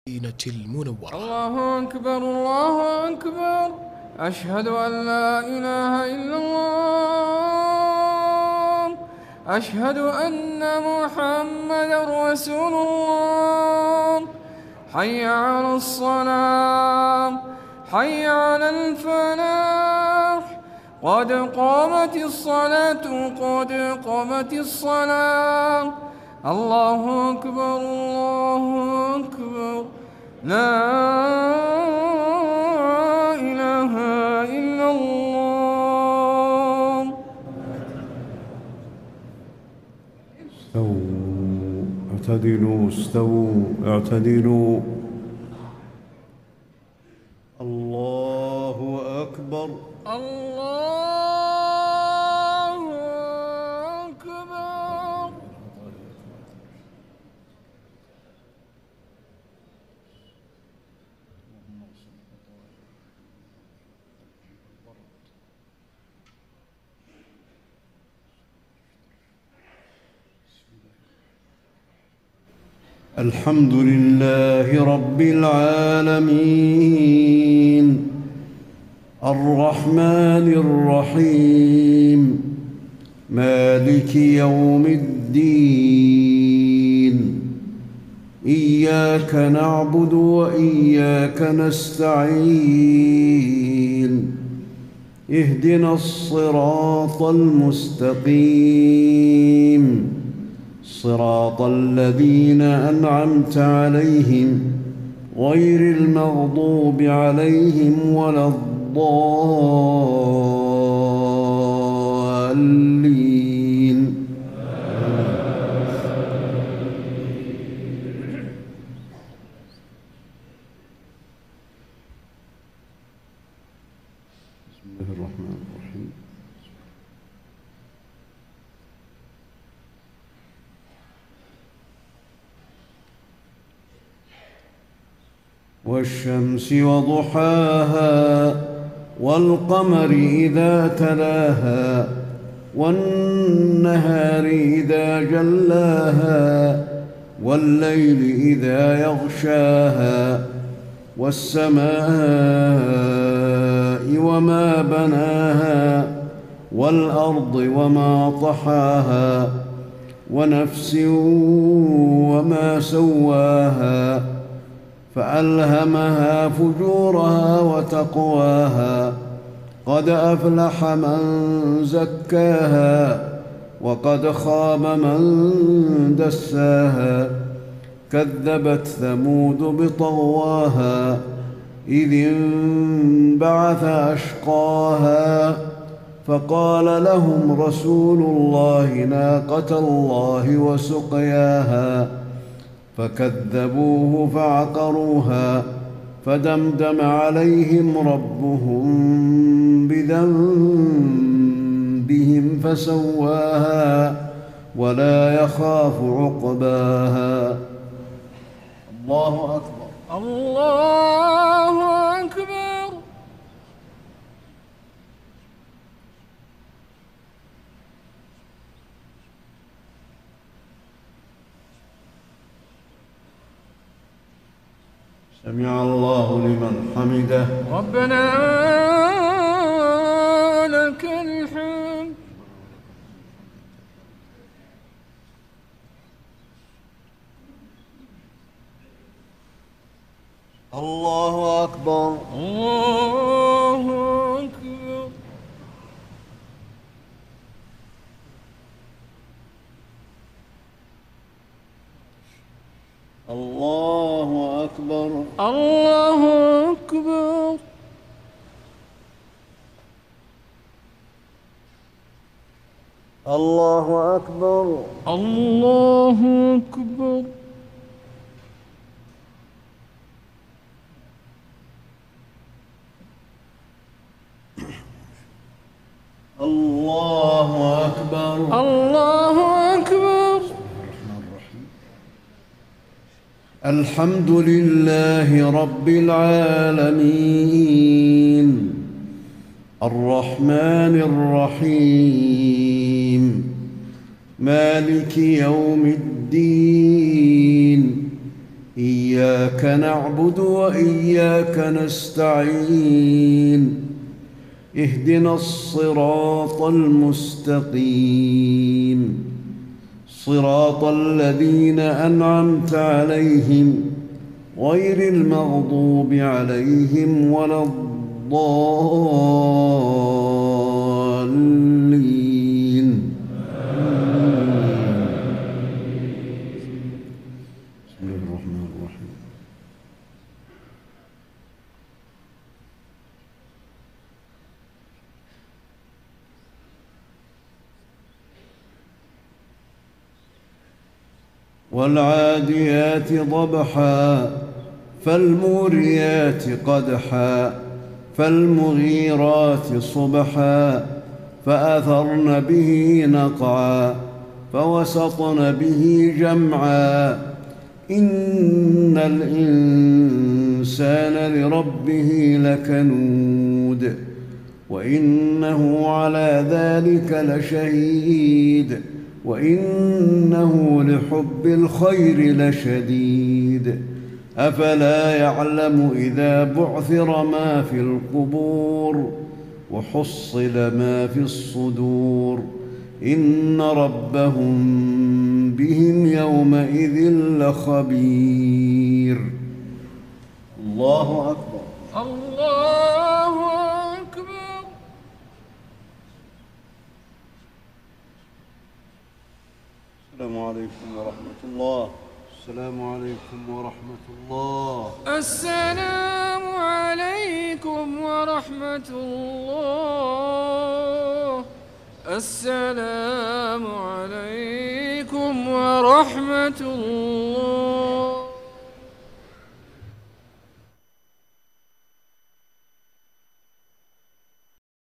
المنورة. الله أكبر الله أكبر، أشهد أن لا إله إلا الله، أشهد أن محمدا رسول الله. حي على الصلاة، حي على الفلاح، قد قامت الصلاة، قد قامت الصلاة. الله أكبر الله أكبر، لا إله إلا الله. استووا اعتدلوا، استووا اعتدلوا. الله أكبر الله أكبر. الحمد لله رب العالمين، الرحمن الرحيم، مالك يوم الدين. إياك نعبد وإياك نستعين، اهدنا الصراط المستقيم، صراط الذين أنعمت عليهم غير المغضوب عليهم ولا الضالين. بسم الله الرحمن الرحيم. والشمس وضحاها، والقمر إذا تلاها، والنهار إذا جلاها، والليل إذا يغشاها، والسماء وما بناها، والأرض وما طحاها، ونفس وما سواها، فألهمها فجورها وتقواها. قد أفلح من زكاها، وقد خاب من دساها. كذبت ثمود بطغواها، إذ انبعث أشقاها، فقال لهم رسول الله ناقة الله وسقياها، فكذبوه فعقروها، فدمدم عليهم ربهم بذنبهم فسواها، ولا يخاف عقباها. الله أكبر الله أكبر. سمع الله لمن حمده. ربنا لك الحمد. الله أكبر الله أكبر. الله أكبر الله أكبر. الله أكبر الله أكبر. الله أكبر الله أكبر. الحمد لله رب العالمين، الرحمن الرحيم، مالك يوم الدين. إياك نعبد وإياك نستعين اهدنا الصراط المستقيم صراط الذين أنعمت عليهم غير المغضوب عليهم ولا الضالين. بسم الله الرحمن الرحيم. والعاديات ضبحا فالموريات قدحا فالمغيرات صبحا فأثرن به نقعا فوسطن به جمعا إن الإنسان لربه لكنود وإنه على ذلك لشهيد وإنه لحب الخير لشديد أفلا يعلم إذا بعثر ما في القبور وحصل ما في الصدور إن ربهم بهم يومئذ لخبير. الله أكبر. الله أكبر. السلام عليكم ورحمة الله. السلام عليكم ورحمة الله. السلام عليكم ورحمة الله. السلام عليكم ورحمة الله.